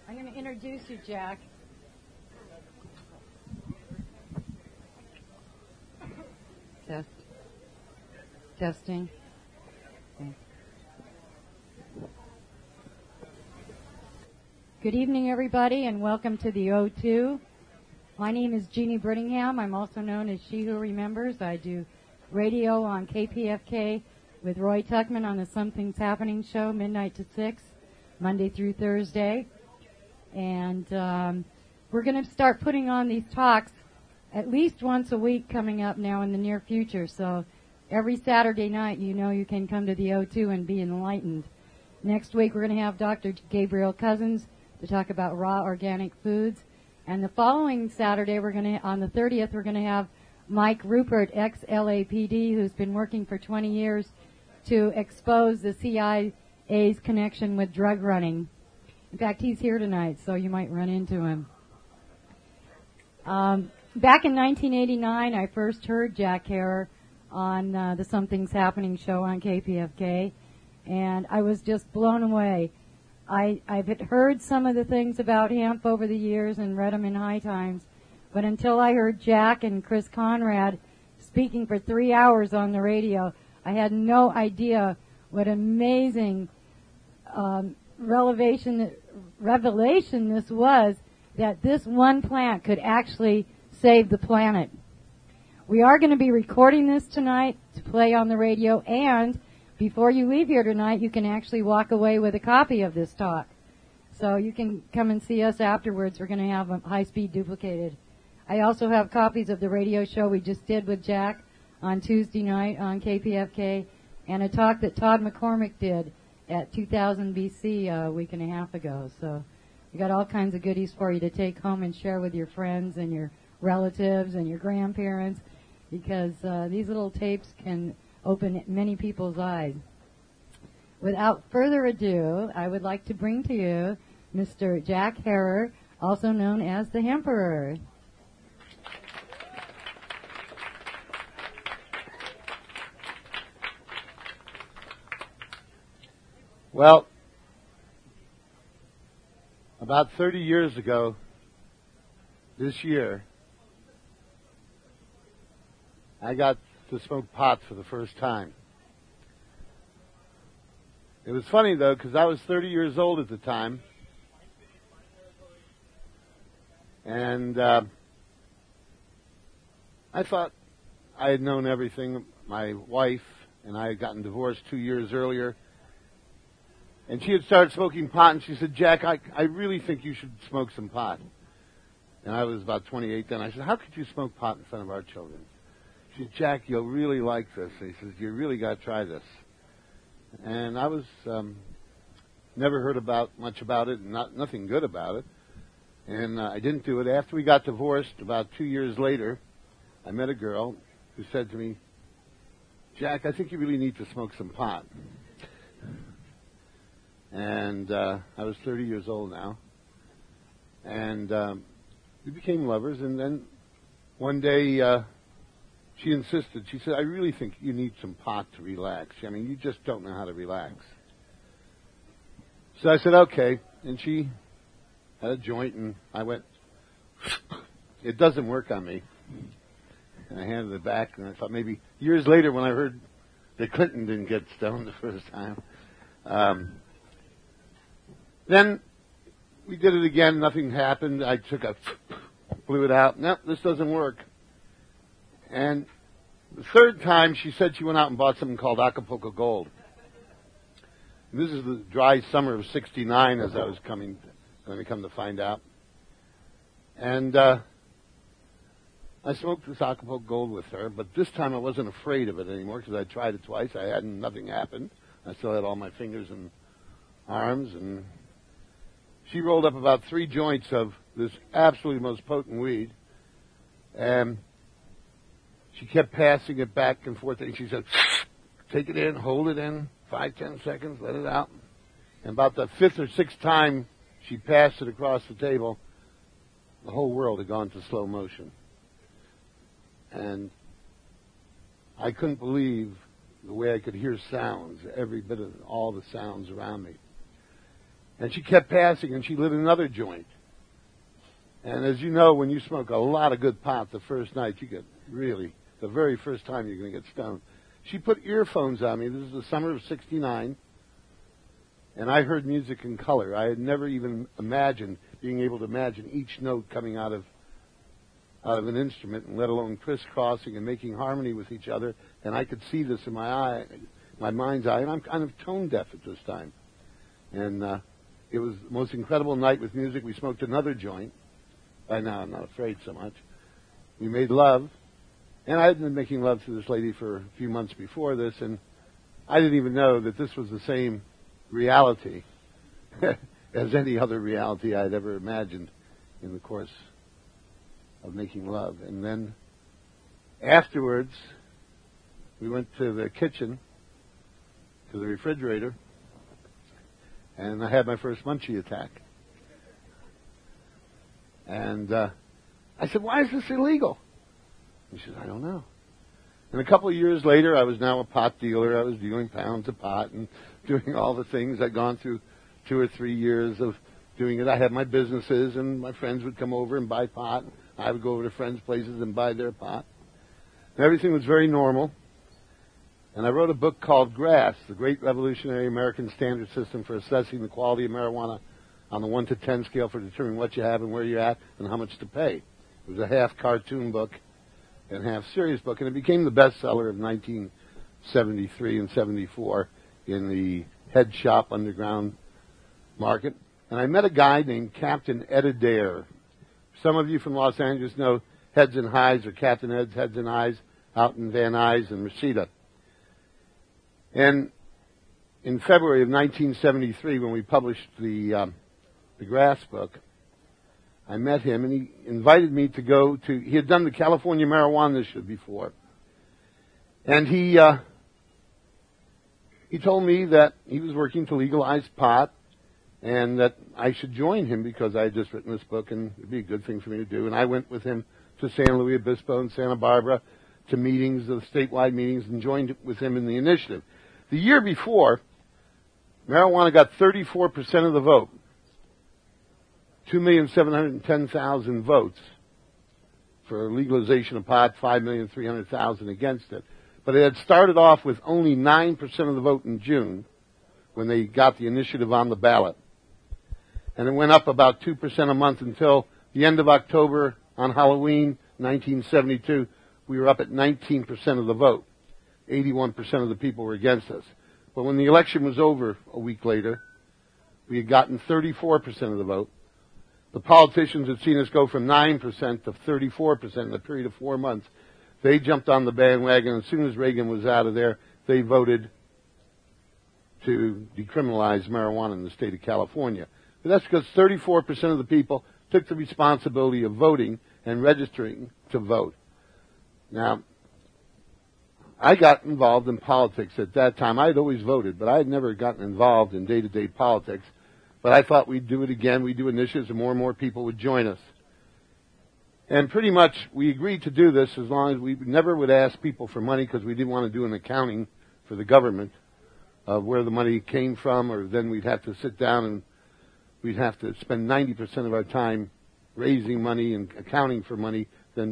I'm going to introduce you, Jack. Testing. Okay. Good evening, everybody, and welcome to the O2. My name is Jeannie Brittingham. I'm also known as She Who Remembers. I do radio on KPFK with Roy Tuckman on the Something's Happening show, midnight to 6, Monday through Thursday. And we're going to start putting on these talks at least once a week coming up now in the near future. So every Saturday night, you know you can come to the O2 and be enlightened. Next week, we're going to have Dr. Gabriel Cousins to talk about raw organic foods. And the following Saturday, on the 30th, we're going to have Mike Rupert, ex-LAPD, who's been working for 20 years to expose the CIA's connection with drug running. In fact, he's here tonight, so you might run into him. Back in 1989, I first heard Jack Herer on the Something's Happening show on KPFK, and I was just blown away. I've heard some of the things about hemp over the years and read them in High Times, but until I heard Jack and Chris Conrad speaking for 3 hours on the radio, I had no idea what amazing revelation this was, that this one plant could actually save the planet. We are going to be recording this tonight to play on the radio, and before you leave here tonight, you can actually walk away with a copy of this talk. So you can come and see us afterwards. We're going to have them high-speed duplicated. I also have copies of the radio show we just did with Jack on Tuesday night on KPFK, and a talk that Todd McCormick did at 2000 BC a week and a half ago. So we got all kinds of goodies for you to take home and share with your friends and your relatives and your grandparents, because these little tapes can open many people's eyes. Without further ado, I would like to bring to you Mr. Jack Herer, also known as the Hemperor. Well, about 30 years ago, this year, I got to smoke pot for the first time. It was funny, though, because I was 30 years old at the time, and I thought I had known everything. My wife and I had gotten divorced 2 years earlier, and she had started smoking pot, and she said, Jack, I really think you should smoke some pot. And I was about 28 then. I said, how could you smoke pot in front of our children? She said, Jack, you'll really like this. He says, you really got to try this. And I was never heard much about it, and nothing good about it. And I didn't do it. After we got divorced, about 2 years later, I met a girl who said to me, Jack, I think you really need to smoke some pot. And I was 30 years old now. And we became lovers. And then one day she insisted. She said, I really think you need some pot to relax. I mean, you just don't know how to relax. So I said, okay. And she had a joint, and I went, it doesn't work on me. And I handed it back, and I thought maybe years later when I heard that Clinton didn't get stoned the first time. Then we did it again. Nothing happened. I blew it out. No, this doesn't work. And the third time, she said she went out and bought something called Acapulco Gold. And this is the dry summer of '69, as I was going to come to find out. And I smoked this Acapulco Gold with her, but this time I wasn't afraid of it anymore because I tried it twice. Nothing happened. I still had all my fingers and arms, and she rolled up about 3 joints of this absolutely most potent weed, and she kept passing it back and forth, and she said, take it in, hold it in, 5-10 seconds, let it out. And about the 5th or 6th time she passed it across the table, the whole world had gone to slow motion. And I couldn't believe the way I could hear sounds, every bit of all the sounds around me. And she kept passing, and she lit another joint. And as you know, when you smoke a lot of good pot the first night, you get really, the very first time you're going to get stoned. She put earphones on me. This is the summer of '69. And I heard music in color. I had never even imagined being able to imagine each note coming out of an instrument, and let alone crisscrossing and making harmony with each other. And I could see this in my mind's eye. And I'm kind of tone deaf at this time. And it was the most incredible night with music. We smoked another joint. By now, I'm not afraid so much. We made love. And I had been making love to this lady for a few months before this, and I didn't even know that this was the same reality as any other reality I'd ever imagined in the course of making love. And then afterwards, we went to the kitchen, to the refrigerator, and I had my first munchie attack. And I said, "Why is this illegal?" And she said, "I don't know." And a couple of years later, I was now a pot dealer. I was dealing pounds of pot and doing all the things. I'd gone through 2 or 3 years of doing it. I had my businesses, and my friends would come over and buy pot. I would go over to friends' places and buy their pot. And everything was very normal. And I wrote a book called Grass, The Great Revolutionary American Standard System for Assessing the Quality of Marijuana on the 1 to 10 scale for determining what you have and where you're at and how much to pay. It was a half cartoon book and half serious book, and it became the bestseller of 1973 and 74 in the head shop underground market. And I met a guy named Captain Ed Adair. Some of you from Los Angeles know Heads and Highs, or Captain Ed's Heads and Eyes, out in Van Nuys and Reseda. And in February of 1973, when we published the Grass book, I met him, and he invited me to go to, he had done the California Marijuana Initiative before. And he told me that he was working to legalize pot and that I should join him because I had just written this book and it would be a good thing for me to do. And I went with him to San Luis Obispo and Santa Barbara to meetings, the statewide meetings, and joined with him in the initiative. The year before, marijuana got 34% of the vote. 2,710,000 votes for legalization of pot, 5,300,000 against it. But it had started off with only 9% of the vote in June when they got the initiative on the ballot. And it went up about 2% a month until the end of October on Halloween, 1972. We were up at 19% of the vote. 81% of the people were against us. But when the election was over a week later, we had gotten 34% of the vote. The politicians had seen us go from 9% to 34% in a period of 4 months. They jumped on the bandwagon. As soon as Reagan was out of there, they voted to decriminalize marijuana in the state of California. But that's because 34% of the people took the responsibility of voting and registering to vote. Now, I got involved in politics at that time. I had always voted, but I had never gotten involved in day-to-day politics. But I thought we'd do it again. We'd do initiatives, and more people would join us. And pretty much we agreed to do this as long as we never would ask people for money because we didn't want to do an accounting for the government of where the money came from, or then we'd have to sit down and we'd have to spend 90% of our time raising money and accounting for money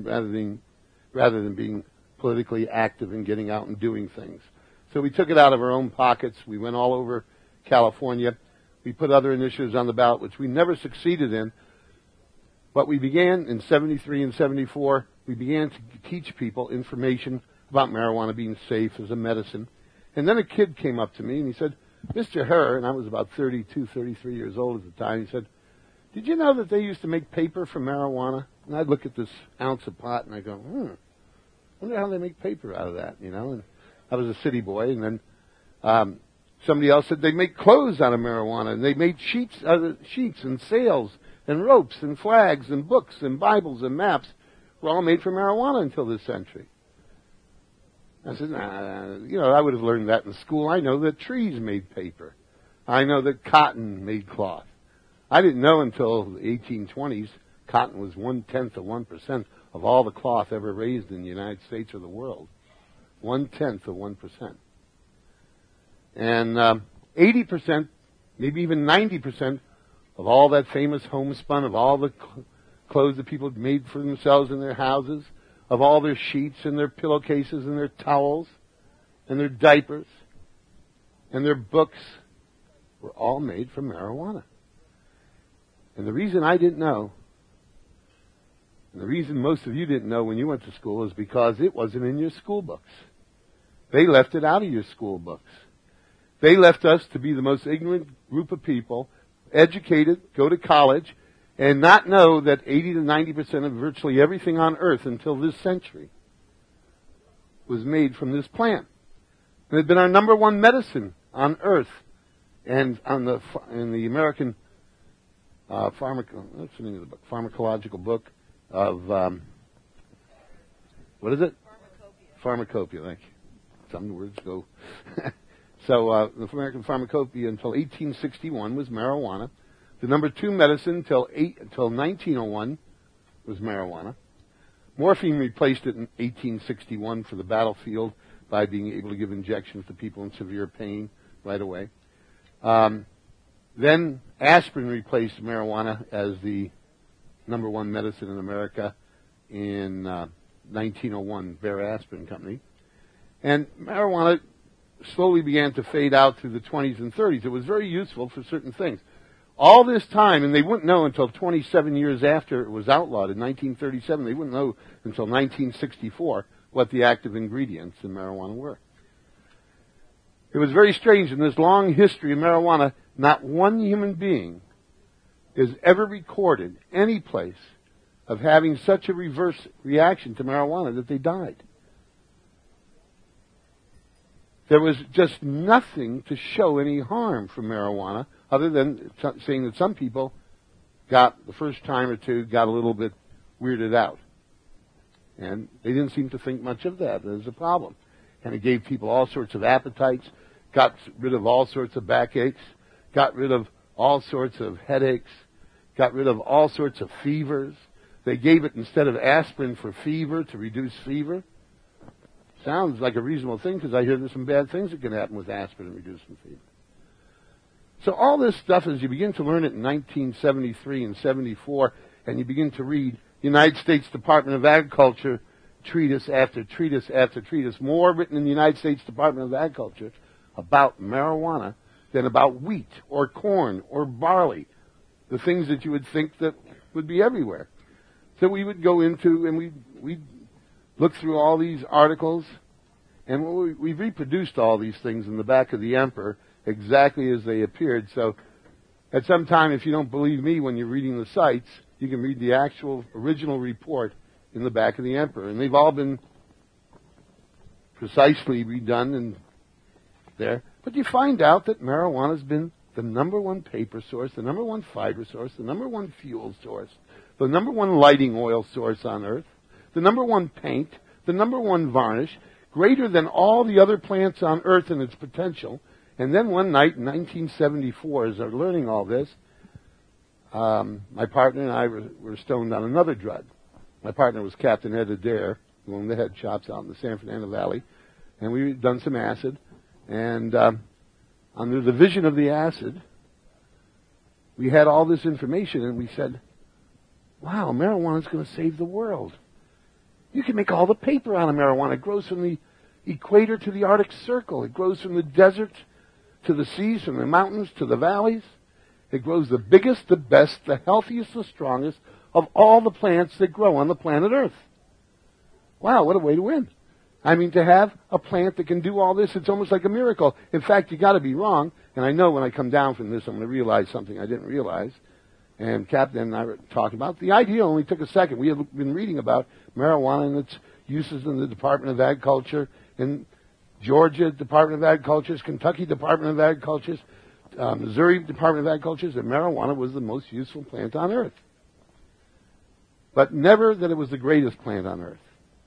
rather than being politically active and getting out and doing things. So we took it out of our own pockets. We went all over California. We put other initiatives on the ballot, which we never succeeded in. But we began in 73 and 74, we began to teach people information about marijuana being safe as a medicine. And then a kid came up to me and he said, "Mr. Herr," and I was about 32, 33 years old at the time, he said, "Did you know that they used to make paper from marijuana?" And I'd look at this ounce of pot and I go, I wonder how they make paper out of that, you know. And I was a city boy, and then somebody else said they make clothes out of marijuana, and they made sheets and sails and ropes and flags and books and Bibles and maps were all made from marijuana until this century. I said, I would have learned that in school. I know that trees made paper. I know that cotton made cloth. I didn't know until the 1820s cotton was 1/10 of 1% of all the cloth ever raised in the United States or the world. 1/10 of 1%. And 80% maybe even 90% of all that famous homespun, of all the clothes that people made for themselves in their houses, of all their sheets and their pillowcases and their towels and their diapers and their books were all made from marijuana. And the reason I didn't know, and the reason most of you didn't know when you went to school, is because it wasn't in your school books. They left it out of your school books. They left us to be the most ignorant group of people, educated, go to college, and not know that 80 to 90% of virtually everything on earth until this century was made from this plant. It had been our number one medicine on earth, and in the American what's the name of the book? Pharmacological book of what is it? Pharmacopoeia. Thank you. Some words go. So the American Pharmacopoeia until 1861 was marijuana. The number 2 medicine until 1901 was marijuana. Morphine replaced it in 1861 for the battlefield by being able to give injections to people in severe pain right away. Then aspirin replaced marijuana as the number 1 medicine in America in 1901, Bayer Aspirin Company. And marijuana slowly began to fade out through the 20s and 30s. It was very useful for certain things. All this time, and they wouldn't know until 27 years after it was outlawed in 1937, they wouldn't know until 1964 what the active ingredients in marijuana were. It was very strange in this long history of marijuana, not one human being is ever recorded any place of having such a reverse reaction to marijuana that they died. There was just nothing to show any harm from marijuana other than saying that some people got, the first time or two, got a little bit weirded out. And they didn't seem to think much of that as a problem. And it gave people all sorts of appetites, got rid of all sorts of backaches, got rid of all sorts of headaches, got rid of all sorts of fevers. They gave it instead of aspirin for fever to reduce fever. Sounds like a reasonable thing because I hear there's some bad things that can happen with aspirin reducing fever. So all this stuff, as you begin to learn it in 1973 and 74, and you begin to read United States Department of Agriculture treatise after treatise after treatise, more written in the United States Department of Agriculture about marijuana than about wheat or corn or barley, the things that you would think that would be everywhere. So we would go into and we'd look through all these articles, and we've reproduced all these things in the back of the Emperor exactly as they appeared. So at some time, if you don't believe me when you're reading the sites, you can read the actual original report in the back of the Emperor. And they've all been precisely redone and there. But you find out that marijuana has been the number 1 paper source, the number 1 fiber source, the number 1 fuel source, the number 1 lighting oil source on Earth, the number 1 paint, the number 1 varnish, greater than all the other plants on Earth in its potential. And then one night in 1974, as I was learning all this, my partner and I were stoned on another drug. My partner was Captain Ed Adair, who owned the head shops out in the San Fernando Valley, and we had done some acid. And under the vision of the acid, we had all this information, and we said, wow, marijuana is going to save the world. You can make all the paper out of marijuana. It grows from the equator to the Arctic Circle. It grows from the desert to the seas, from the mountains to the valleys. It grows the biggest, the best, the healthiest, the strongest of all the plants that grow on the planet Earth. Wow, what a way to win. I mean, to have a plant that can do all this, it's almost like a miracle. In fact, you got to be wrong, and I know when I come down from this, I'm going to realize something I didn't realize. And Captain and I were talking about. The idea only took a second. We had been reading about marijuana and its uses in the Department of Agriculture, in Georgia Department of Agriculture, Kentucky Department of Agriculture, Missouri Department of Agriculture, that marijuana was the most useful plant on Earth. But never that it was the greatest plant on Earth.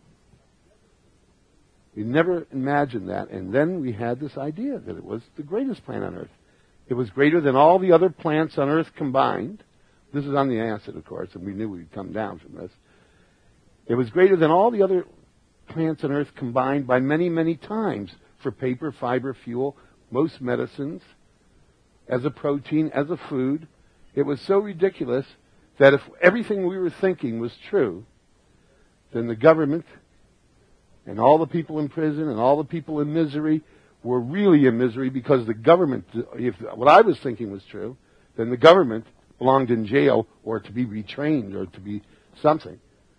We never imagined that. And then we had this idea that it was the greatest plant on Earth. It was greater than all the other plants on Earth combined. This is on the acid, of course, and we knew we'd come down from this. It was greater than all the other plants on Earth combined by many, many times for paper, fiber, fuel, most medicines. as a protein, as a food. It was so ridiculous that if everything we were thinking was true, then the government and all the people in prison and all the people in misery were really in misery because the government, if what I was thinking was true, then the government belonged in jail or to be retrained or to be something.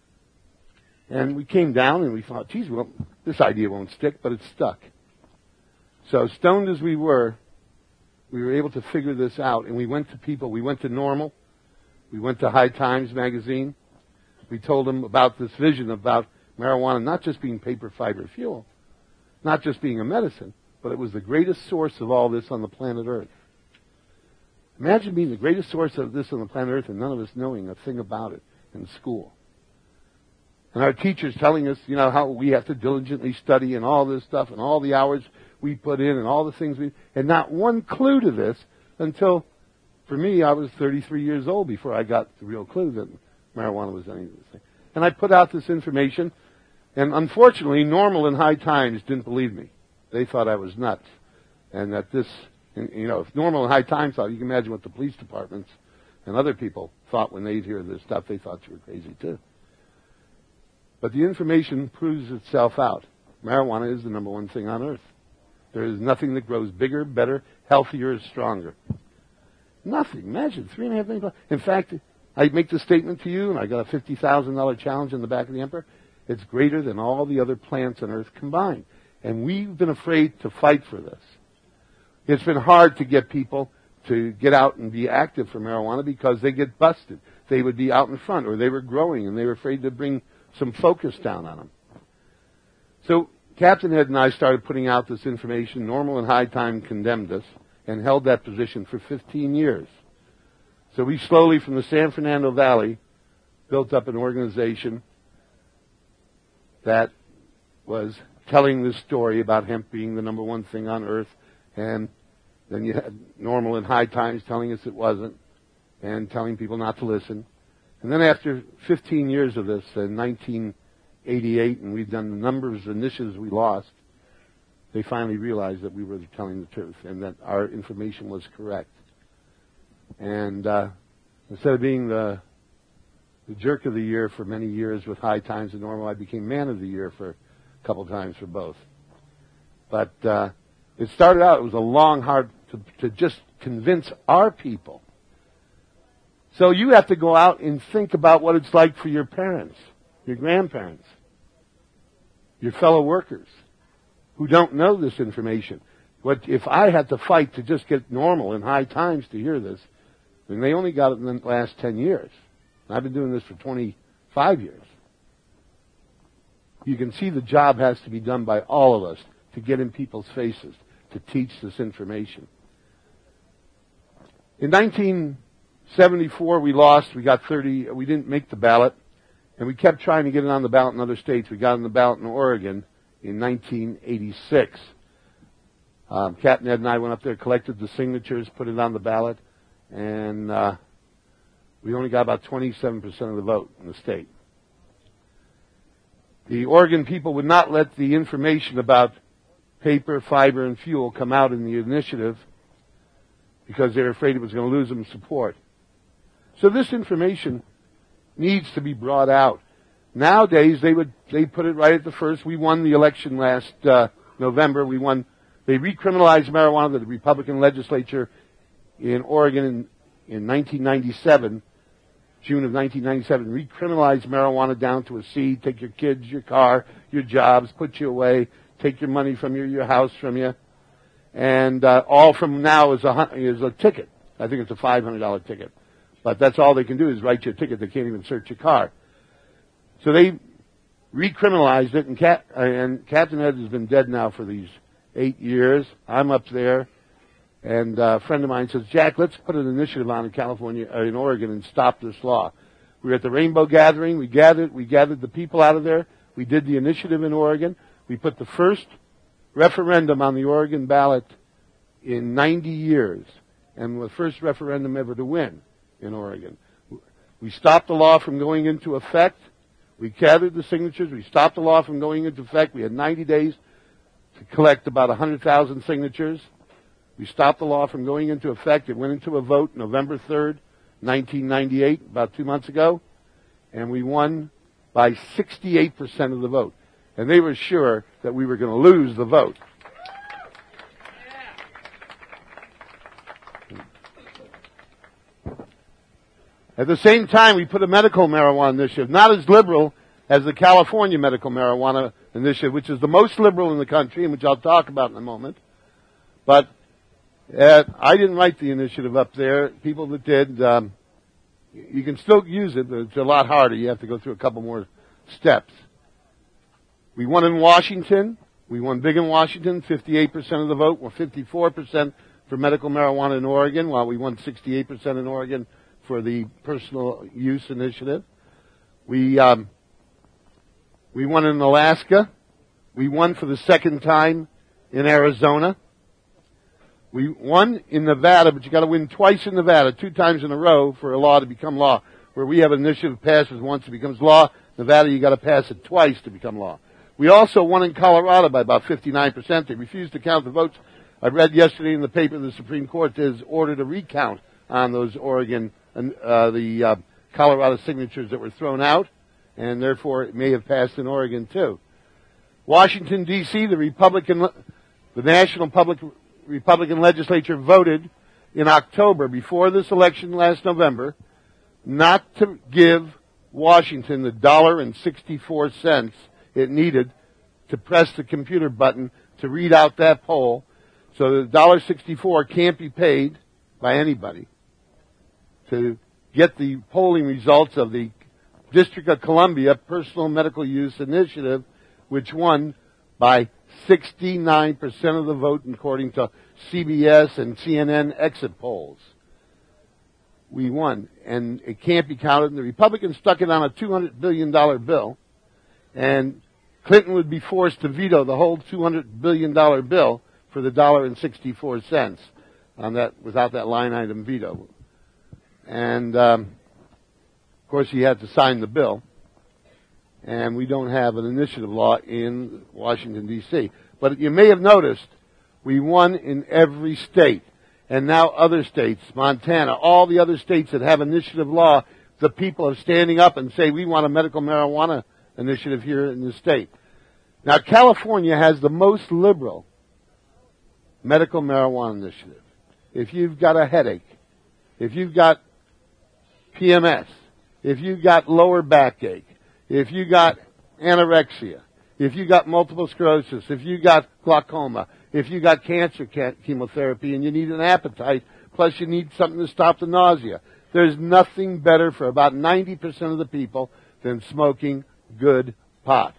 And we came down and we thought, geez, well, this idea won't stick, but it stuck. So stoned as we were able to figure this out, and we went to people. We went to Normal. We went to High Times magazine. We told them about this vision about marijuana not just being paper, fiber, fuel, not just being a medicine, but it was the greatest source of all this on the planet Earth. Imagine being the greatest source of this on the planet Earth and none of us knowing a thing about it in school. And our teachers telling us, how we have to diligently study and all this stuff and all the hours we put in and all the things and not one clue to this until, for me, I was 33 years old before I got the real clue that marijuana was any of this thing. And I put out this information, and unfortunately, Normal and High Times didn't believe me. They thought I was nuts. And that this, if Normal and High Times thought, you can imagine what the police departments and other people thought when they'd hear this stuff. They thought you were crazy too. But the information proves itself out. Marijuana is the number one thing on earth. There is nothing that grows bigger, better, healthier, stronger. Nothing. Imagine, $3.5 million. In fact, I make this statement to you, and I got a $50,000 challenge in the back of the Emperor. It's greater than all the other plants on earth combined. And we've been afraid to fight for this. It's been hard to get people to get out and be active for marijuana because they get busted. They would be out in front, or they were growing, and they were afraid to bring some focus down on them. So Captain Ed and I started putting out this information. Normal and High Time condemned us and held that position for 15 years. So we slowly, from the San Fernando Valley, built up an organization that was telling this story about hemp being the number one thing on earth. And then you had Normal and High Times telling us it wasn't and telling people not to listen. And then after 15 years of this, in 1988, and we've done the numbers of initiatives we lost, they finally realized that we were telling the truth and that our information was correct. And instead of being the jerk of the year for many years with High Times and Normal, I became man of the year for a couple times for both. But it started out, it was a long, hard to just convince our people. So you have to go out and think about what it's like for your parents, your grandparents, your fellow workers who don't know this information. What if I had to fight to just get Normal and High Times to hear this, then they only got it in the last 10 years. And I've been doing this for 25 years. You can see the job has to be done by all of us to get in people's faces, to teach this information. In 1974, we lost. We got 30. We didn't make the ballot. And we kept trying to get it on the ballot in other states. We got on the ballot in Oregon in 1986. Captain Ed and I went up there, collected the signatures, put it on the ballot, and we only got about 27% of the vote in the state. The Oregon people would not let the information about paper, fiber, and fuel come out in the initiative because they were afraid it was going to lose them support. So this information needs to be brought out. Nowadays, they put it right at the first. We won the election last November. We won. They recriminalized marijuana. The Republican legislature in Oregon in 1997, June of 1997, recriminalized marijuana down to a C. Take your kids, your car, your jobs, put you away, take your money from your house from you, and all from now is a ticket. I think it's a $500 ticket, but that's all they can do is write you a ticket. They can't even search your car. So they recriminalized it, and Captain Ed has been dead now for these 8 years. I'm up there, and a friend of mine says, Jack, let's put an initiative on in California, in Oregon, and stop this law. We were at the Rainbow Gathering. We gathered the people out of there. We did the initiative in Oregon. We put the first referendum on the Oregon ballot in 90 years, and the first referendum ever to win in Oregon. We stopped the law from going into effect. We gathered the signatures. We stopped the law from going into effect. We had 90 days to collect about 100,000 signatures. We stopped the law from going into effect. It went into a vote November 3rd, 1998, about 2 months ago, and we won by 68% of the vote. And they were sure that we were going to lose the vote. At the same time, we put a medical marijuana initiative, not as liberal as the California medical marijuana initiative, which is the most liberal in the country, and which I'll talk about in a moment. But I didn't write the initiative up there. People that did, you can still use it, but it's a lot harder. You have to go through a couple more steps. We won in Washington. We won big in Washington, 58% of the vote, or 54% for medical marijuana in Oregon, while we won 68% in Oregon for the personal use initiative. We won in Alaska. We won for the second time in Arizona. We won in Nevada, but you got to win twice in Nevada, 2 times in a row for a law to become law. Where we have an initiative passes once it becomes law, Nevada you got to pass it twice to become law. We also won in Colorado by about 59%. They refused to count the votes. I read yesterday in the paper the Supreme Court has ordered a recount on those Oregon and the Colorado signatures that were thrown out, and therefore it may have passed in Oregon too. Washington D.C., the National Republican legislature voted in October, before this election last November, not to give Washington the $1.64 it needed to press the computer button to read out that poll. So the $1.64 can't be paid by anybody to get the polling results of the District of Columbia Personal Medical Use Initiative, which won by 69% of the vote according to CBS and CNN exit polls. We won, and it can't be counted. And the Republicans stuck it on a $200 billion bill, and Clinton would be forced to veto the whole $200 billion bill for the $1.64 on that, without that line item veto. And, of course, he had to sign the bill. And we don't have an initiative law in Washington, D.C. But you may have noticed we won in every state. And now other states, Montana, all the other states that have initiative law, the people are standing up and say, we want a medical marijuana initiative here in the state. Now, California has the most liberal medical marijuana initiative. If you've got a headache, if you've got PMS, if you've got lower backache, if you got anorexia, if you got multiple sclerosis, if you got glaucoma, if you got cancer chemotherapy and you need an appetite, plus you need something to stop the nausea, there's nothing better for about 90% of the people than smoking good pot.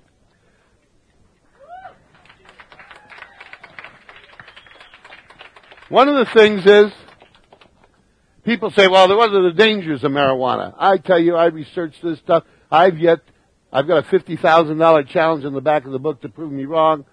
One of the things is, people say, well, what are the dangers of marijuana? I tell you, I researched this stuff. I've got a $50,000 challenge in the back of the book to prove me wrong.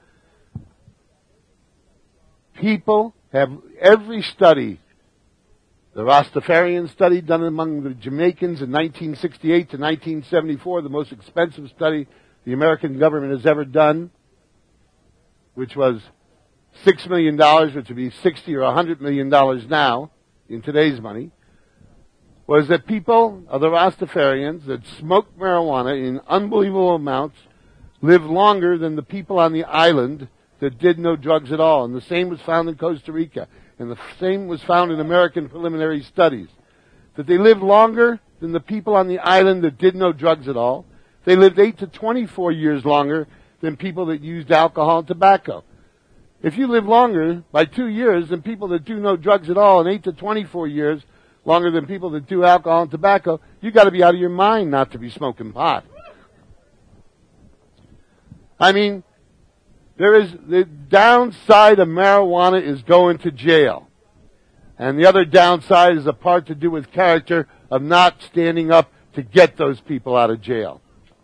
People have every study, the Rastafarian study done among the Jamaicans in 1968 to 1974, the most expensive study the American government has ever done, which was $6 million, which would be $60 or $100 million now in today's money, was that people of the Rastafarians that smoked marijuana in unbelievable amounts lived longer than the people on the island that did no drugs at all. And the same was found in Costa Rica. And the same was found in American preliminary studies. That they lived longer than the people on the island that did no drugs at all. They lived 8 to 24 years longer than people that used alcohol and tobacco. If you live longer by 2 years than people that do no drugs at all, and 8 to 24 years longer than people that do alcohol and tobacco, you got to be out of your mind not to be smoking pot. I mean, the downside of marijuana is going to jail. And the other downside is a part to do with character of not standing up to get those people out of jail.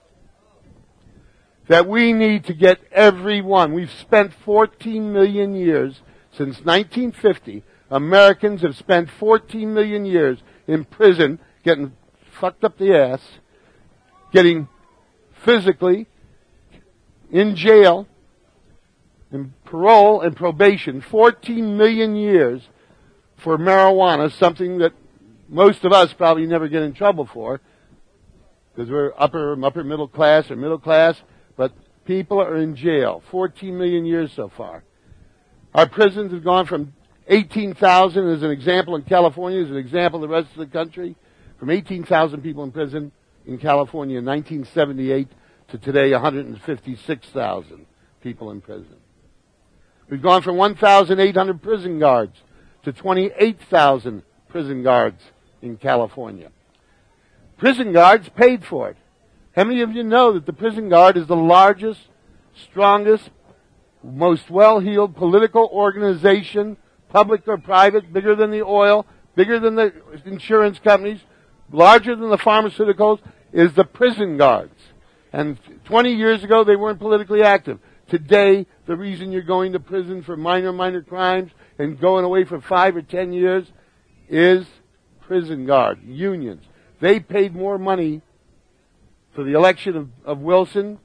That we need to get everyone. We've spent 14 million years since 1950. Americans have spent 14 million years in prison getting fucked up the ass, getting physically in jail, in parole and probation, 14 million years for marijuana, something that most of us probably never get in trouble for, because we're upper middle class or middle class, but people are in jail. 14 million years so far. Our prisons have gone from 18,000 as an example in California, as an example of the rest of the country, from 18,000 people in prison in California in 1978 to today 156,000 people in prison. We've gone from 1,800 prison guards to 28,000 prison guards in California. Prison guards paid for it. How many of you know that the prison guard is the largest, strongest, most well-heeled political organization, public or private, bigger than the oil, bigger than the insurance companies, larger than the pharmaceuticals, is the prison guards. And 20 years ago, they weren't politically active. Today, the reason you're going to prison for minor crimes and going away for 5 or 10 years is prison guard unions. They paid more money for the election of Wilson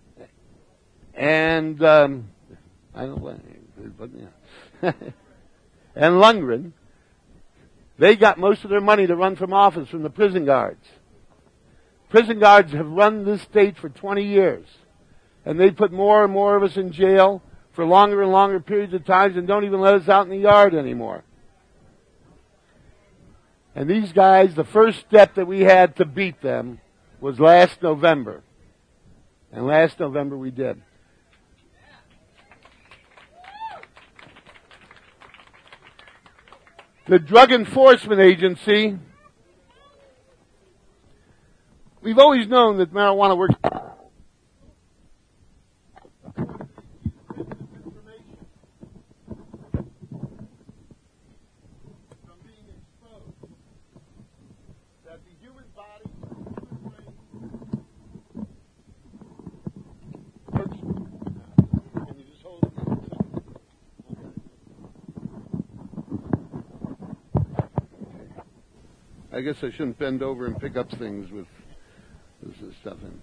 and and Lundgren. They got most of their money to run from office from the prison guards. Prison guards have run this state for 20 years. And they put more and more of us in jail for longer and longer periods of time and don't even let us out in the yard anymore. And these guys, the first step that we had to beat them was last November. And last November we did. The Drug Enforcement Agency, we've always known that marijuana works. I guess I shouldn't bend over and pick up things with this stuff in.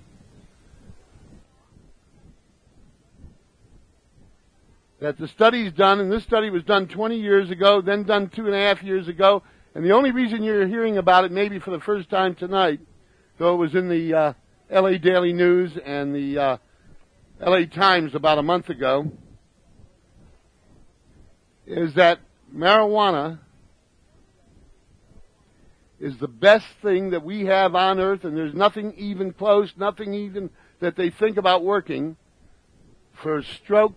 That the study's done, and this study was done 20 years ago, then done 2.5 years ago, and the only reason you're hearing about it maybe for the first time tonight, though it was in the LA Daily News and the LA Times about a month ago, is that marijuana is the best thing that we have on earth, and there's nothing even close, nothing even that they think about working for stroke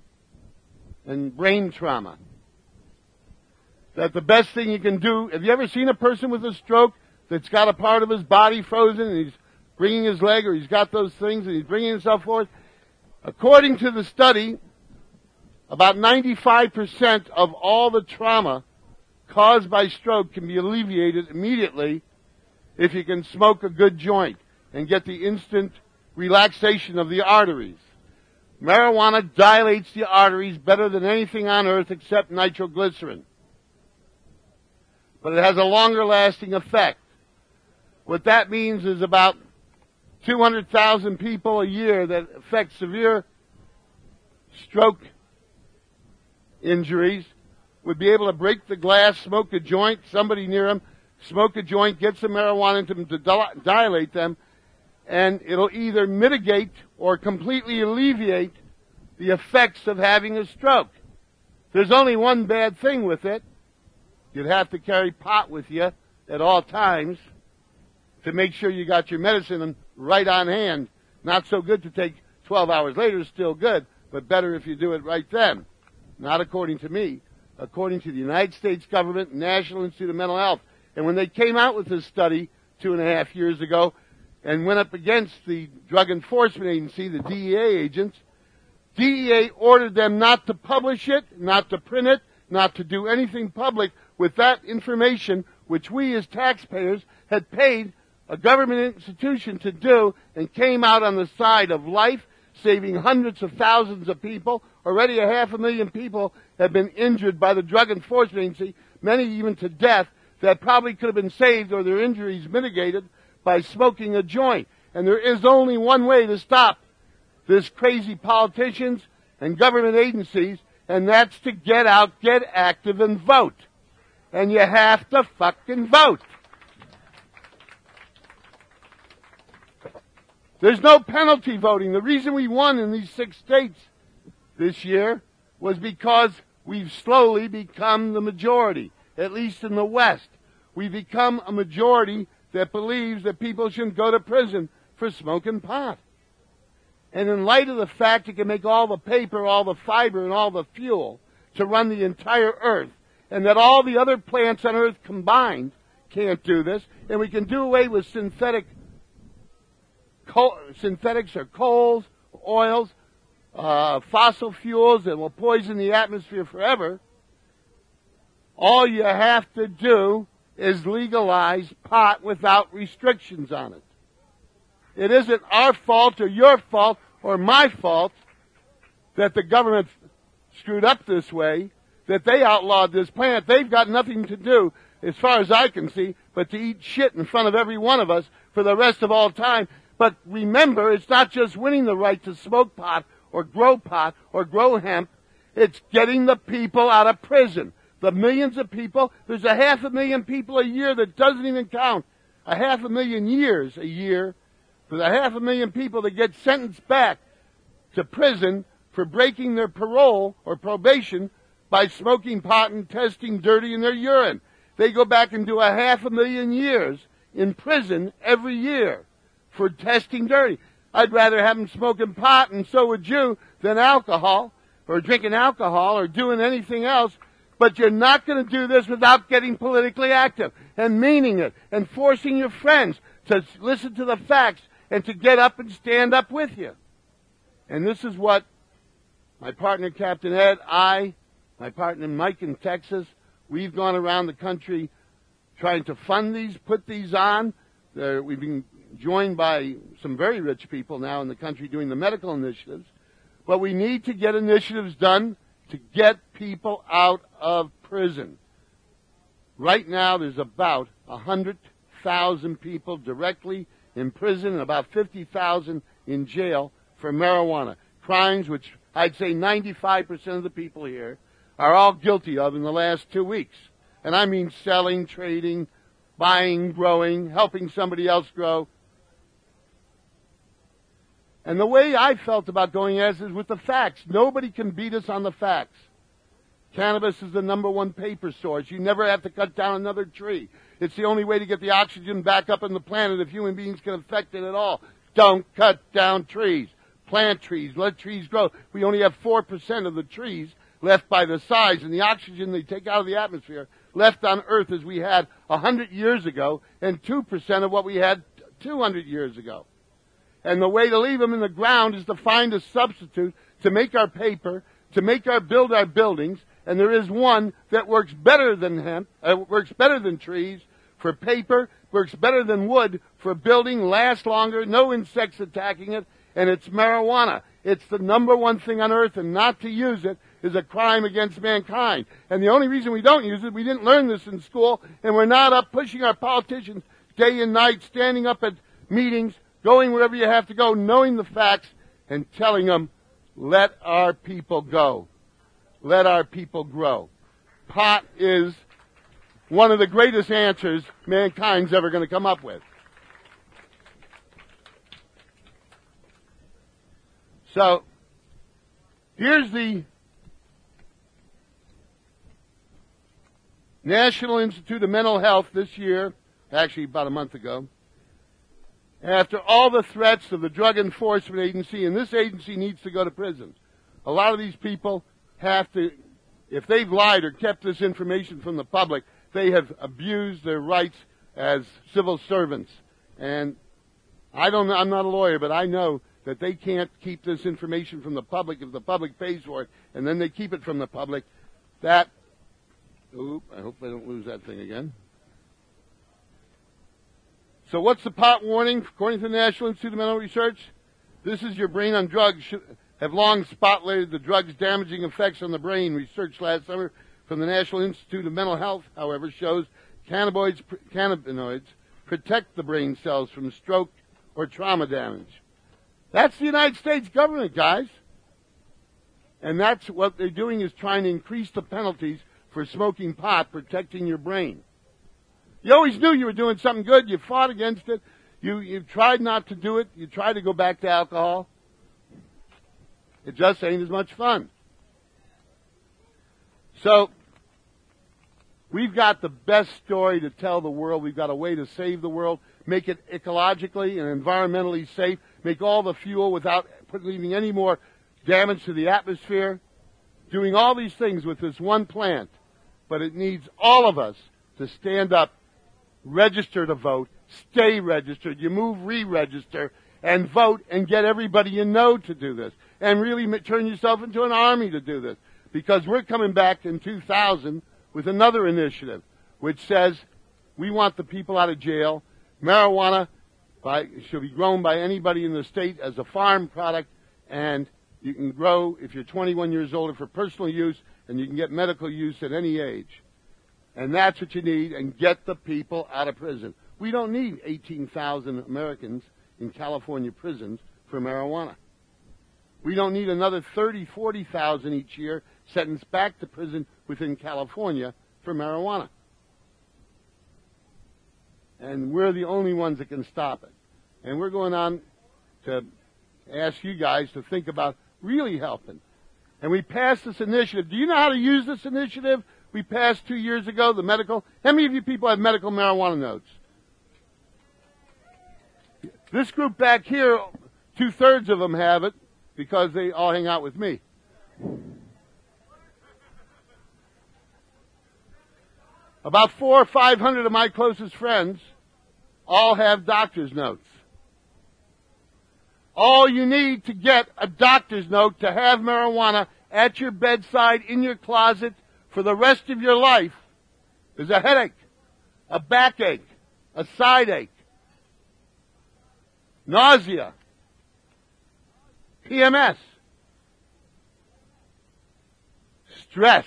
and brain trauma. That the best thing you can do, have you ever seen a person with a stroke that's got a part of his body frozen and he's bringing his leg, or he's got those things and he's bringing himself forth? According to the study, about 95% of all the trauma caused by stroke can be alleviated immediately if you can smoke a good joint and get the instant relaxation of the arteries. Marijuana dilates the arteries better than anything on earth except nitroglycerin. But it has a longer lasting effect. What that means is about 200,000 people a year that affect severe stroke injuries would be able to break the glass, smoke a joint, somebody near them, smoke a joint, get some marijuana into them to dilate them, and it'll either mitigate or completely alleviate the effects of having a stroke. There's only one bad thing with it. You'd have to carry pot with you at all times to make sure you got your medicine right on hand. Not so good to take 12 hours later, still good, but better if you do it right then. Not according to me. According to the United States government, National Institute of Mental Health. And when they came out with this study 2.5 years ago and went up against the Drug Enforcement Agency, the DEA agents, DEA ordered them not to publish it, not to print it, not to do anything public with that information, which we as taxpayers had paid a government institution to do, and came out on the side of life, saving hundreds of thousands of people. Already 500,000 people have been injured by the Drug Enforcement Agency, many even to death, that probably could have been saved or their injuries mitigated by smoking a joint. And there is only one way to stop this crazy politicians and government agencies, and that's to get out, get active, and vote. And you have to fucking vote. There's no penalty voting. The reason we won in these 6 states this year was because we've slowly become the majority, at least in the West. We've become a majority that believes that people shouldn't go to prison for smoking pot. And in light of the fact it can make all the paper, all the fiber, and all the fuel to run the entire earth, and that all the other plants on earth combined can't do this, and we can do away with synthetics or coals, oils, fossil fuels that will poison the atmosphere forever, all you have to do is legalize pot without restrictions on it. It isn't our fault or your fault or my fault that the government screwed up this way, that they outlawed this plant. They've got nothing to do, as far as I can see, but to eat shit in front of every one of us for the rest of all time. But remember, it's not just winning the right to smoke pot or grow hemp. It's getting the people out of prison. The millions of people, there's 500,000 people a year that doesn't even count. 500,000 years a year for the 500,000 people that get sentenced back to prison for breaking their parole or probation by smoking pot and testing dirty in their urine. They go back and do 500,000 years in prison every year for testing dirty. I'd rather have them smoking pot, and so would you, than alcohol, or drinking alcohol, or doing anything else. But you're not going to do this without getting politically active, and meaning it, and forcing your friends to listen to the facts, and to get up and stand up with you. And this is what my partner, Captain Ed, my partner Mike in Texas, we've gone around the country trying to fund these, put these on. We've been joined by some very rich people now in the country doing the medical initiatives. But we need to get initiatives done to get people out of prison. Right now, there's about 100,000 people directly in prison and about 50,000 in jail for marijuana. Crimes which I'd say 95% of the people here are all guilty of in the last 2 weeks. And I mean selling, trading, buying, growing, helping somebody else grow. And the way I felt about going as is with the facts. Nobody can beat us on the facts. Cannabis is the #1 paper source. You never have to cut down another tree. It's the only way to get the oxygen back up on the planet if human beings can affect it at all. Don't cut down trees. Plant trees. Let trees grow. We only have 4% of the trees left by the size, and the oxygen they take out of the atmosphere left on Earth as we had 100 years ago, and 2% of what we had 200 years ago. And the way to leave them in the ground is to find a substitute to make our paper, to build our buildings, and there is one that works better than hemp, works better than trees for paper, works better than wood for building, lasts longer, no insects attacking it, and it's marijuana. It's the #1 thing on earth, and not to use it is a crime against mankind. And the only reason we don't use it, we didn't learn this in school, and we're not up pushing our politicians day and night, standing up at meetings, going wherever you have to go, knowing the facts, and telling them, let our people go. Let our people grow. Pot is one of the greatest answers mankind's ever going to come up with. So, here's the National Institute of Mental Health this year, actually about a month ago, after all the threats of the Drug Enforcement Agency, and this agency needs to go to prisons. A lot of these people have to, if they've lied or kept this information from the public, they have abused their rights as civil servants. And I'm not a lawyer, but I know that they can't keep this information from the public if the public pays for it, and then they keep it from the public. I hope I don't lose that thing again. So what's the pot warning? According to the National Institute of Mental Research, this is your brain on drugs. Have long spotlighted the drug's damaging effects on the brain. Research last summer from the National Institute of Mental Health, however, shows cannabinoids protect the brain cells from stroke or trauma damage. That's the United States government, guys. And that's what they're doing, is trying to increase the penalties for smoking pot, protecting your brain. You always knew you were doing something good. You fought against it. You tried not to do it. You tried to go back to alcohol. It just ain't as much fun. So, we've got the best story to tell the world. We've got a way to save the world, make it ecologically and environmentally safe, make all the fuel without leaving any more damage to the atmosphere, doing all these things with this one plant. But it needs all of us to stand up, register to vote, stay registered. You move, re-register, and vote, and get everybody you know to do this. And really turn yourself into an army to do this. Because we're coming back in 2000 with another initiative, which says we want the people out of jail. Marijuana should be grown by anybody in the state as a farm product, and you can grow if you're 21 years old for personal use, and you can get medical use at any age. And that's what you need, and get the people out of prison. We don't need 18,000 Americans in California prisons for marijuana. We don't need another 30, 40,000 each year sentenced back to prison within California for marijuana. And we're the only ones that can stop it. And we're going on to ask you guys to think about really helping. And we passed this initiative. Do you know how to use this initiative? We passed 2 years ago, the medical. How many of you people have medical marijuana notes? This group back here, 2/3 of them have it because they all hang out with me. About 400 or 500 of my closest friends all have doctor's notes. All you need to get a doctor's note to have marijuana at your bedside, in your closet, for the rest of your life is a headache, a backache, a side ache, nausea, PMS, stress.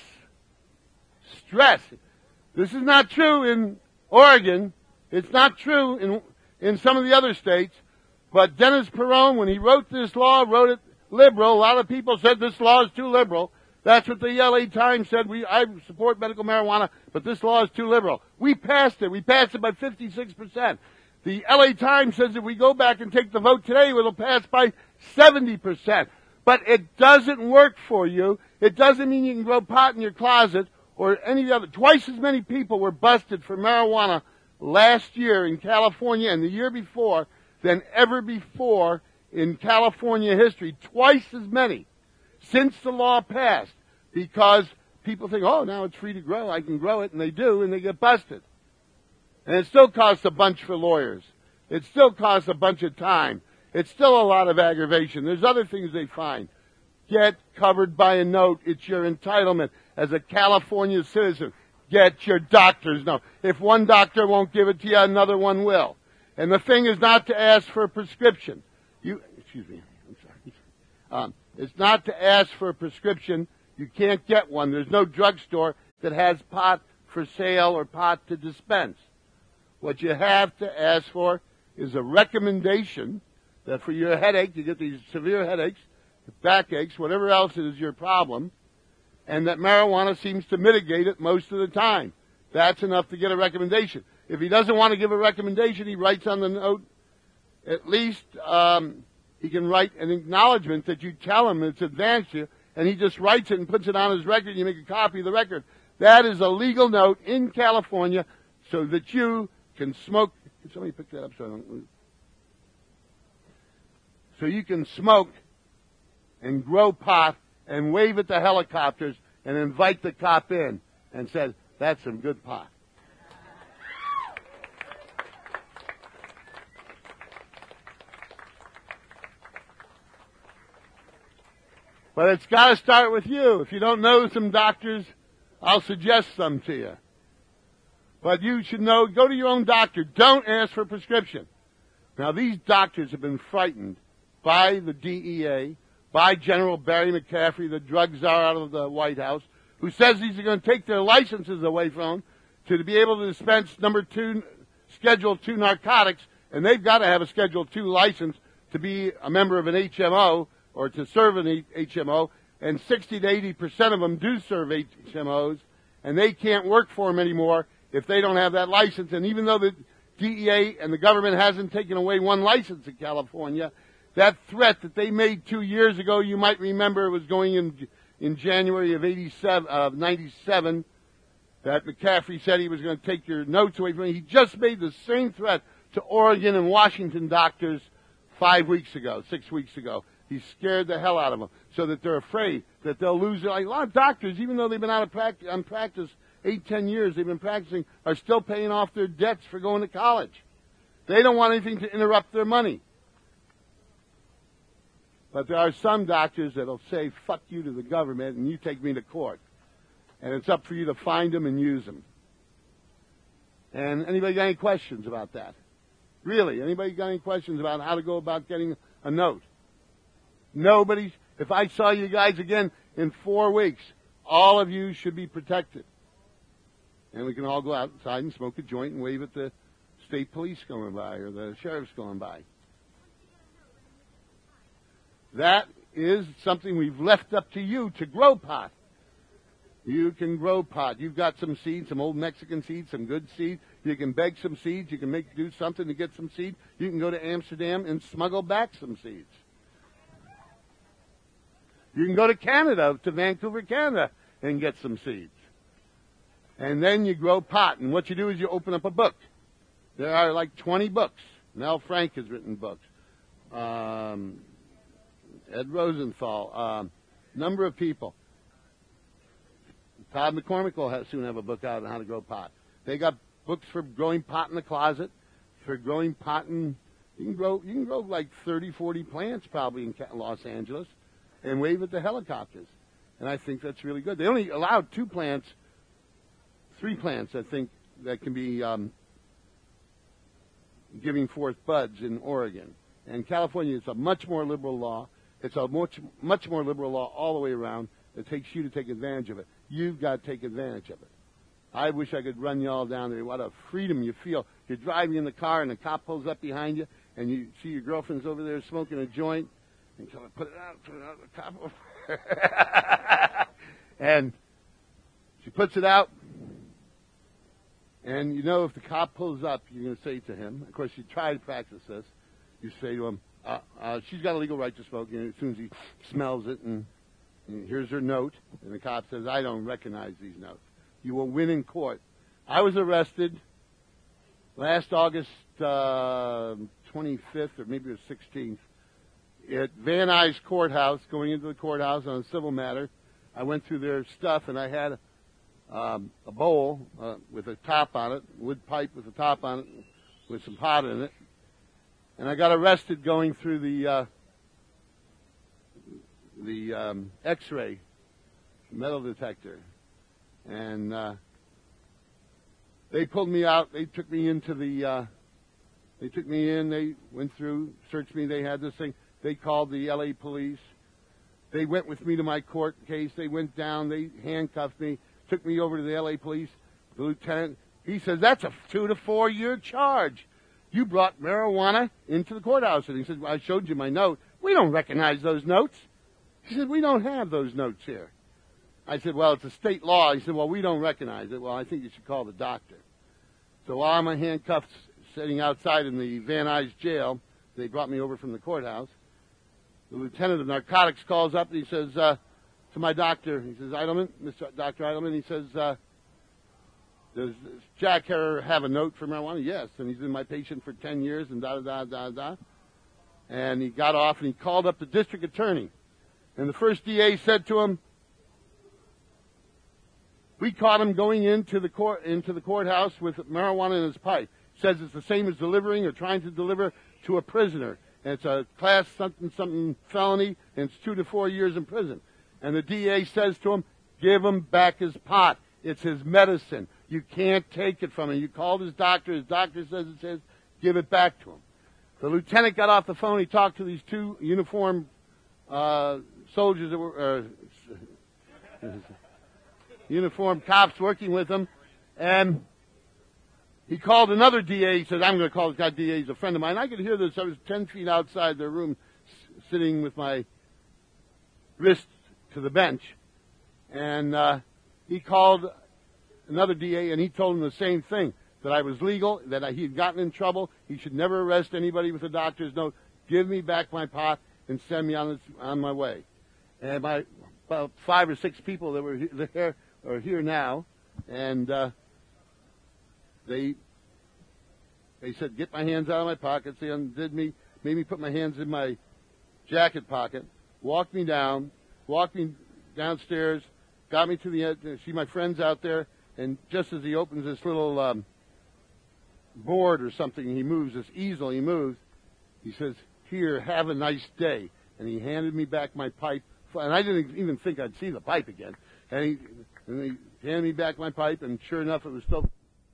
This is not true in Oregon. It's not true in some of the other states. But Dennis Perone, when he wrote this law, wrote it liberal. A lot of people said this law is too liberal. That's what the LA Times said. I support medical marijuana, but this law is too liberal. We passed it. We passed it by 56%. The LA Times says if we go back and take the vote today, it'll pass by 70%. But it doesn't work for you. It doesn't mean you can grow pot in your closet or any other. Twice as many people were busted for marijuana last year in California and the year before than ever before in California history. Twice as many since the law passed, because people think, oh, now it's free to grow. I can grow it, and they do, and they get busted. And it still costs a bunch for lawyers. It still costs a bunch of time. It's still a lot of aggravation. There's other things they find. Get covered by a note. It's your entitlement as a California citizen. Get your doctor's note. If one doctor won't give it to you, another one will. And the thing is not to ask for a prescription. It's not to ask for a prescription. You can't get one. There's no drugstore that has pot for sale or pot to dispense. What you have to ask for is a recommendation that for your headache, you get these severe headaches, backaches, whatever else is your problem, and that marijuana seems to mitigate it most of the time. That's enough to get a recommendation. If he doesn't want to give a recommendation, he writes on the note, at least he can write an acknowledgement that you tell him it's advanced you, and he just writes it and puts it on his record, and you make a copy of the record. That is a legal note in California so that you can smoke. Can somebody pick that up so I don't lose? So you can smoke and grow pot and wave at the helicopters and invite the cop in and say, that's some good pot. But it's got to start with you. If you don't know some doctors, I'll suggest some to you. But you should know, go to your own doctor. Don't ask for a prescription. Now, these doctors have been frightened by the DEA, by General Barry McCaffrey, the drug czar out of the White House, who says he's going to take their licenses away from them to be able to dispense Schedule 2 narcotics, and they've got to have a Schedule 2 license to be a member of an HMO or to serve an HMO. and 60 to 80% of them do serve HMOs, and they can't work for them anymore if they don't have that license. And even though the DEA and the government hasn't taken away one license in California, that threat that they made 2 years ago, you might remember it was going in January of 97, that McCaffrey said he was going to take your notes away from you. He just made the same threat to Oregon and Washington doctors 6 weeks ago. He scared the hell out of them so that they're afraid that they'll lose their life. A lot of doctors, even though they've been out of practice 8-10 years, they've been practicing, are still paying off their debts for going to college. They don't want anything to interrupt their money. But there are some doctors that'll say, fuck you to the government and you take me to court. And it's up for you to find them and use them. And anybody got any questions about that? Really? Anybody got any questions about how to go about getting a note? Nobody. If I saw you guys again in 4 weeks, all of you should be protected. And we can all go outside and smoke a joint and wave at the state police going by or the sheriff's going by. That is something we've left up to you to grow pot. You can grow pot. You've got some seeds, some old Mexican seeds, some good seeds. You can beg some seeds. You can do something to get some seeds. You can go to Amsterdam and smuggle back some seeds. You can go to Canada, to Vancouver, Canada, and get some seeds. And then you grow pot. And what you do is you open up a book. There are like 20 books. Mel Frank has written books. Ed Rosenthal, number of people. Todd McCormick will soon have a book out on how to grow pot. They got books for growing pot in the closet, for growing pot in, you can grow like 30, 40 plants probably in Los Angeles and wave at the helicopters. And I think that's really good. They only allowed 3 plants, I think, that can be giving forth buds in Oregon. And California is a much more liberal law. It's a much more liberal law all the way around that takes you to take advantage of it. You've got to take advantage of it. I wish I could run you all down there. What a freedom you feel. You're driving in the car and the cop pulls up behind you and you see your girlfriend's over there smoking a joint and so put it out, the cop over. And she puts it out and you know if the cop pulls up, you're going to say to him, of course you try to practice this, you say to him, she's got a legal right to smoke, and as soon as he smells it and here's her note, and the cop says, I don't recognize these notes. You will win in court. I was arrested last August 25th, or maybe it was 16th, at Van Nuys Courthouse, going into the courthouse on a civil matter. I went through their stuff, and I had a bowl with a top on it, wood pipe with a top on it, with some pot in it. And I got arrested going through the X-ray metal detector, and they pulled me out. They took me into They took me in. They went through, searched me. They had this thing. They called the L.A. police. They went with me to my court case. They went down. They handcuffed me. Took me over to the L.A. police. The lieutenant, he says, that's a 2 to 4 year charge. You brought marijuana into the courthouse. And he said, well, I showed you my note. We don't recognize those notes. He said, we don't have those notes here. I said, well, it's a state law. He said, well, we don't recognize it. Well, I think you should call the doctor. So while I'm handcuffed sitting outside in the Van Nuys jail, they brought me over from the courthouse. The lieutenant of narcotics calls up and he says to my doctor, he says, Eidelman, Mr. Dr. Eidelman, he says, does Jack Herrer have a note for marijuana? Yes. And he's been my patient for 10 years and da-da-da-da-da. And he got off and he called up the district attorney. And the first DA said to him, we caught him going into the courthouse with marijuana in his pipe. Says it's the same as delivering or trying to deliver to a prisoner. And it's a class something felony, and it's 2 to 4 years in prison. And the DA says to him, give him back his pot. It's his medicine. You can't take it from him. You called his doctor says it's his, give it back to him. The lieutenant got off the phone. He talked to these two uniformed soldiers that were uniformed cops working with him, and he called another DA. He said, I'm going to call this guy DA. He's a friend of mine. I could hear this. I was 10 feet outside their room sitting with my wrist to the bench, and he called another DA, and he told him the same thing, that I was legal, that he had gotten in trouble, he should never arrest anybody with a doctor's note, give me back my pot, and send me on my way. And about 5 or 6 people that were there are here now, and they said, get my hands out of my pockets. They undid me, made me put my hands in my jacket pocket, walked me downstairs, got me to the end, to see my friends out there, and just as he opens this little board or something, he moves, this easel, he moves, he says, here, have a nice day. And he handed me back my pipe, and I didn't even think I'd see the pipe again. And he handed me back my pipe, and sure enough, it was still.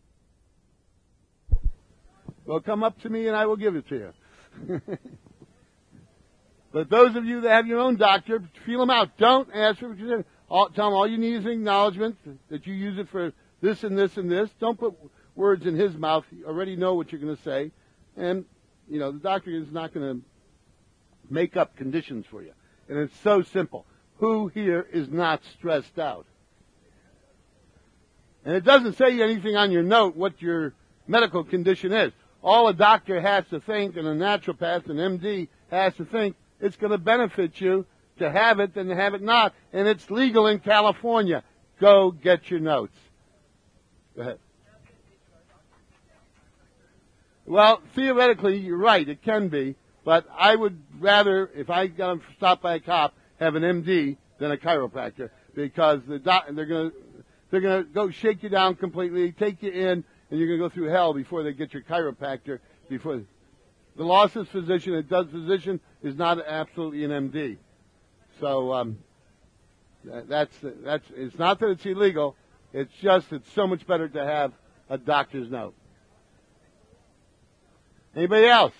Well, come up to me, and I will give it to you. But those of you that have your own doctor, feel them out. Don't ask for what you said. Tell them all you need is an acknowledgement that you use it for this and this and this. Don't put words in his mouth. You already know what you're going to say. And, you know, the doctor is not going to make up conditions for you. And it's so simple. Who here is not stressed out? And it doesn't say anything on your note what your medical condition is. All a doctor has to think, and a naturopath, an MD, has to think, it's going to benefit you to have it than to have it not. And it's legal in California. Go get your notes. Go ahead. Well, theoretically, you're right. It can be. But I would rather, if I got stopped by a cop, have an MD than a chiropractor, because they're going to go shake you down completely, take you in, and you're going to go through hell before they get your chiropractor. Before the law says physician, it does physician, is not absolutely an MD. So that's it's not that it's illegal. It's just it's so much better to have a doctor's note. Anybody else?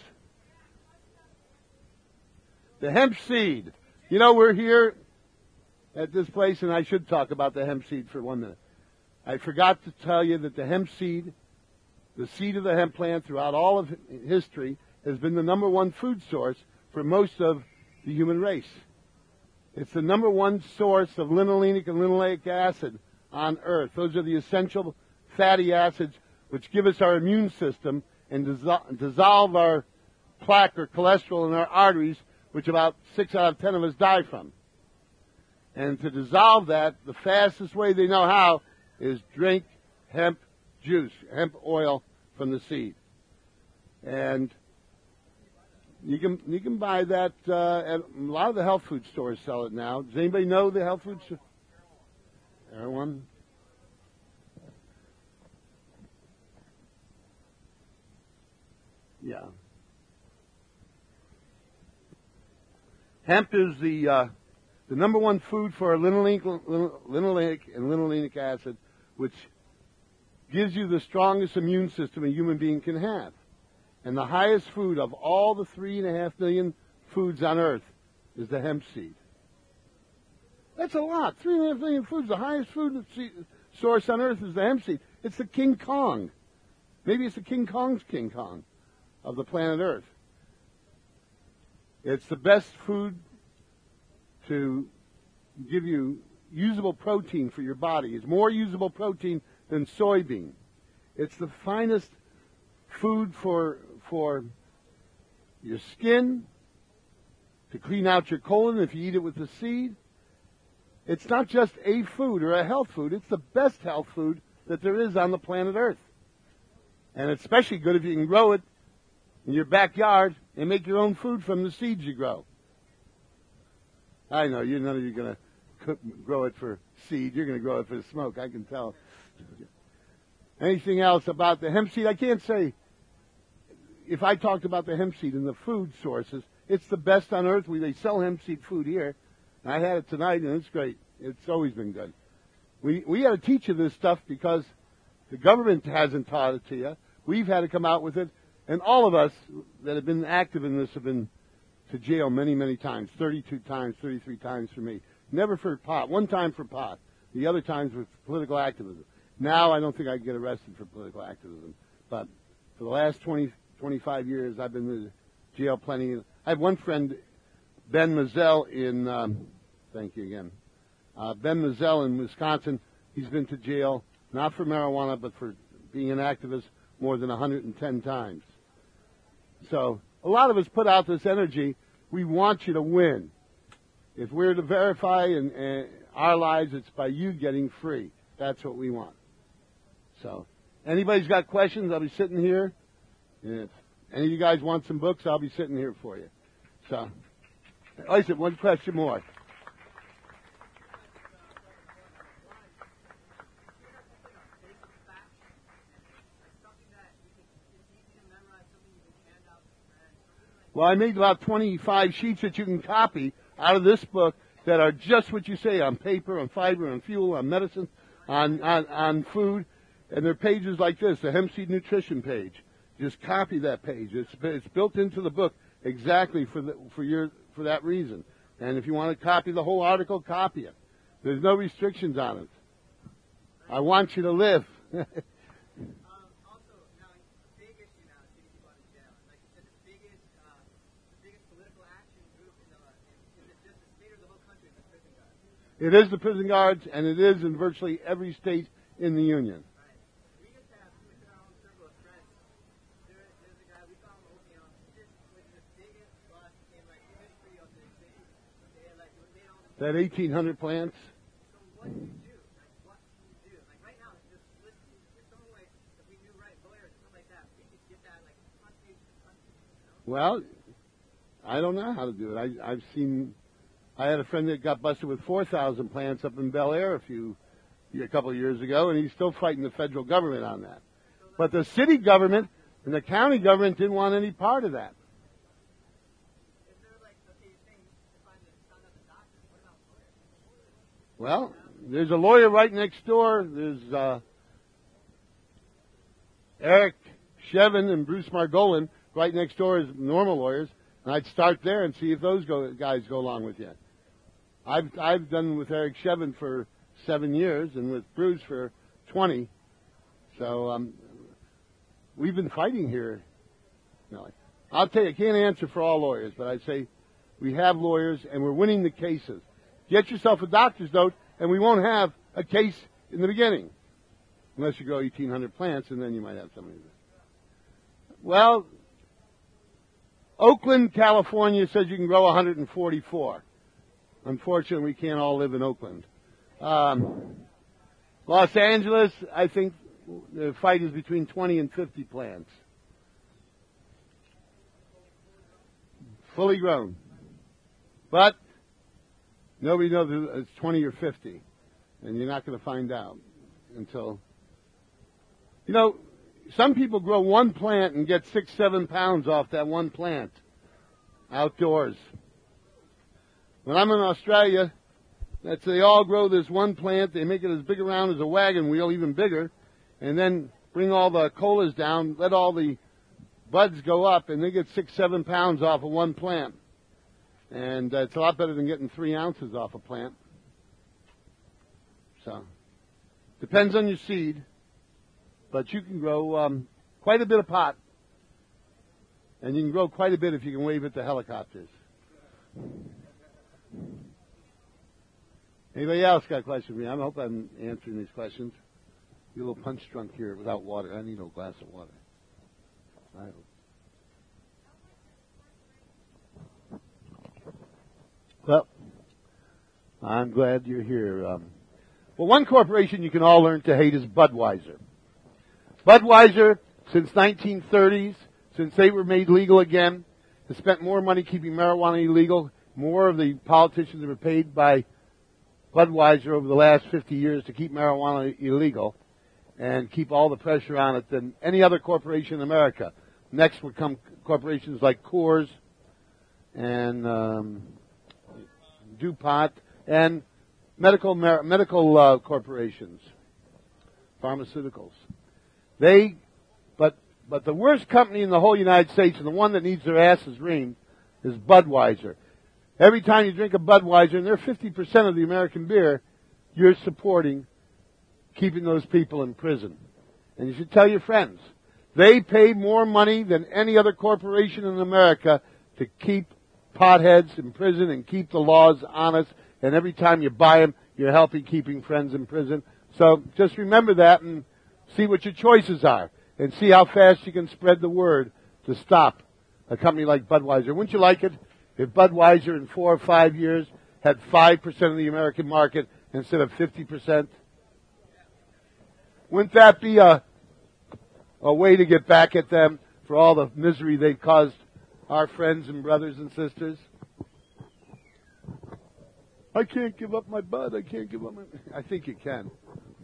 The hemp seed. You know, we're here at this place, and I should talk about the hemp seed for 1 minute. I forgot to tell you that the hemp seed, the seed of the hemp plant throughout all of history, has been the number one food source for most of the human race. It's the number one source of linolenic and linoleic acid on Earth. Those are the essential fatty acids which give us our immune system and dissolve our plaque or cholesterol in our arteries, which about 6 out of 10 of us die from. And to dissolve that, the fastest way they know how is drink hemp juice, hemp oil from the seed. And you can buy that at a lot of the health food stores sell it now. Does anybody know the health food store? Everyone? Yeah. Hemp is the number one food for linoleic and linolenic acid, which gives you the strongest immune system a human being can have. And the highest food of all the 3.5 million foods on Earth is the hemp seed. That's a lot. 3.5 million foods. The highest food source on Earth is the hemp seed. It's the King Kong. Maybe it's the King Kong's King Kong of the planet Earth. It's the best food to give you usable protein for your body. It's more usable protein than soybean. It's the finest food for your skin, to clean out your colon if you eat it with the seed. It's not just a food or a health food. It's the best health food that there is on the planet Earth. And it's especially good if you can grow it in your backyard and make your own food from the seeds you grow. I know, none of you are going to grow it for seed. You're going to grow it for smoke, I can tell. Anything else about the hemp seed? I can't say. If I talked about the hemp seed and the food sources, it's the best on earth. They sell hemp seed food here. I had it tonight, and it's great. It's always been good. We had to teach you this stuff because the government hasn't taught it to you. We've had to come out with it. And all of us that have been active in this have been to jail many, many times. 32 times, 33 times for me. Never for pot. One time for pot. The other times with political activism. Now I don't think I can get arrested for political activism. But for the last 25 years, I've been in jail plenty. I have one friend, Ben Mazzell, in, thank you again, Ben Mazzell in Wisconsin, he's been to jail, not for marijuana, but for being an activist more than 110 times. So a lot of us put out this energy. We want you to win. If we're to verify in our lives, it's by you getting free. That's what we want. So anybody's got questions, I'll be sitting here. If any of you guys want some books, I'll be sitting here for you. So, listen, one question more. Well, I made about 25 sheets that you can copy out of this book that are just what you say, on paper, on fiber, on fuel, on medicine, on food. And they're pages like this, the hemp seed nutrition page. Just copy that page. It's built into the book exactly for that reason. And if you want to copy the whole article, copy it. There's no restrictions on it. I want you to live. It is the prison guards, and it is in virtually every state in the union. That 1,800 plants. Well, I don't know how to do it. I've seen. I had a friend that got busted with 4,000 plants up in Bel Air a couple of years ago, and he's still fighting the federal government on that. But the city government and the county government didn't want any part of that. Well, there's a lawyer right next door. There's Eric Shevin and Bruce Margolin right next door as normal lawyers, and I'd start there and see if those guys go along with you. I've done with Eric Shevin for 7 years and with Bruce for 20. So we've been fighting here. I'll tell you, I can't answer for all lawyers, but I'd say we have lawyers and we're winning the cases. Get yourself a doctor's note, and we won't have a case in the beginning, unless you grow 1,800 plants, and then you might have something. Well, Oakland, California says you can grow 144. Unfortunately, we can't all live in Oakland. Los Angeles, I think the fight is between 20 and 50 plants. Fully grown. But nobody knows if it's 20 or 50. And you're not going to find out until... some people grow one plant and get 6-7 pounds off that one plant outdoors. When I'm in Australia, they all grow this one plant. They make it as big around as a wagon wheel, even bigger, and then bring all the colas down, let all the buds go up, and they get 6-7 pounds off of one plant. And it's a lot better than getting 3 ounces off a plant. So, depends on your seed, but you can grow quite a bit of pot, and you can grow quite a bit if you can wave at the helicopters. Anybody else got a question for me? I hope I'm answering these questions. You're a little punch drunk here without water. I need a glass of water. I hope. Well, I'm glad you're here. Well, one corporation you can all learn to hate is Budweiser. Budweiser, since 1930s, since they were made legal again, has spent more money keeping marijuana illegal. More of the politicians were paid by Budweiser over the last 50 years to keep marijuana illegal and keep all the pressure on it than any other corporation in America. Next would come corporations like Coors and DuPont and medical corporations, pharmaceuticals. But the worst company in the whole United States and the one that needs their asses reamed is Budweiser. Every time you drink a Budweiser, and they're 50% of the American beer, you're supporting keeping those people in prison. And you should tell your friends. They pay more money than any other corporation in America to keep potheads in prison and keep the laws honest. And every time you buy them, you're helping keeping friends in prison. So just remember that and see what your choices are and see how fast you can spread the word to stop a company like Budweiser. Wouldn't you like it if Budweiser in 4 or 5 years had 5% of the American market instead of 50%? Wouldn't that be a way to get back at them for all the misery they've caused our friends and brothers and sisters? I can't give up my bud. I can't give up my... I think you can.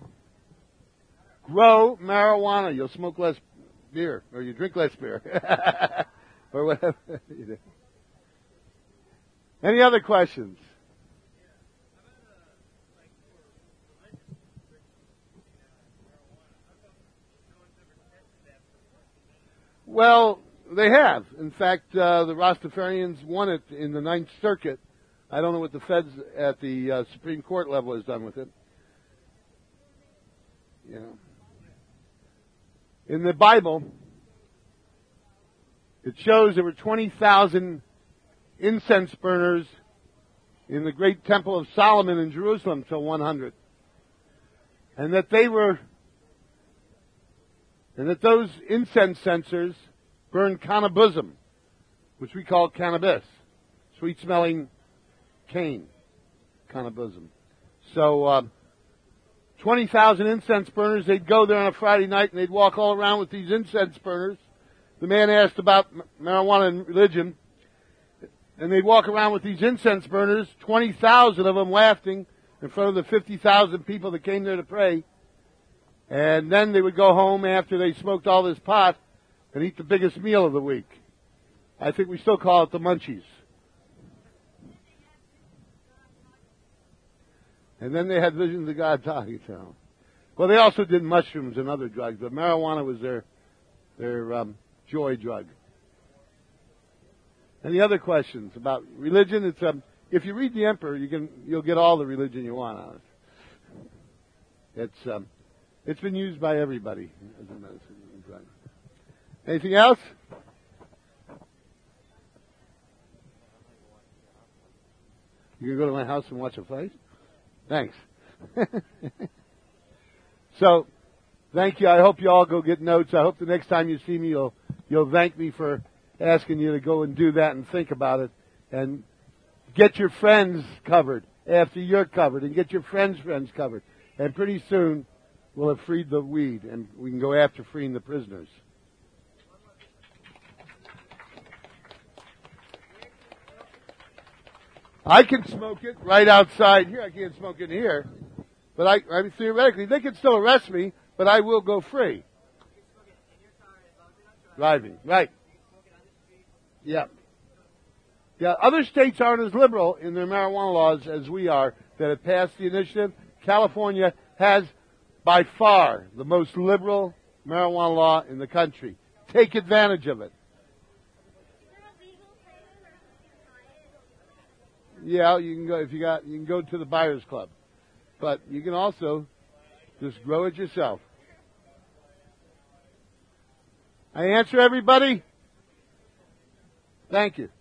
Grow marijuana. You'll smoke less beer, or you drink less beer. Or whatever you do. Any other questions? Well, they have. In fact, the Rastafarians won it in the Ninth Circuit. I don't know what the feds at the Supreme Court level has done with it. You know. In the Bible, it shows there were 20,000 incense burners in the great Temple of Solomon in Jerusalem till 100. And that those incense censers burned cannabism, which we call cannabis, sweet-smelling cane, cannabism. So 20,000 incense burners, they'd go there on a Friday night and they'd walk all around with these incense burners. The man asked about marijuana and religion, and they'd walk around with these incense burners, 20,000 of them laughing in front of the 50,000 people that came there to pray. And then they would go home after they smoked all this pot and eat the biggest meal of the week. I think we still call it the munchies. And then they had visions of God talking to them. Well, they also did mushrooms and other drugs, but marijuana was their joy drug. Any other questions about religion? It's if you read the Emperor, you'll get all the religion you want out of it. It's been used by everybody as a medicine drug. Anything else? You gonna go to my house and watch a fight? Thanks. So, thank you. I hope you all go get notes. I hope the next time you see me, you'll thank me for asking you to go and do that and think about it. And get your friends covered after you're covered. And get your friends' friends covered. And pretty soon, we'll have freed the weed. And we can go after freeing the prisoners. I can smoke it right outside here. I can't smoke it here. But I mean, theoretically, they can still arrest me, but I will go free. Driving, right. Yeah. Yeah, other states aren't as liberal in their marijuana laws as we are that have passed the initiative. California has, by far, the most liberal marijuana law in the country. Take advantage of it. Yeah, you can go you can go to the Buyers Club. But you can also just grow it yourself. I answer everybody? Thank you.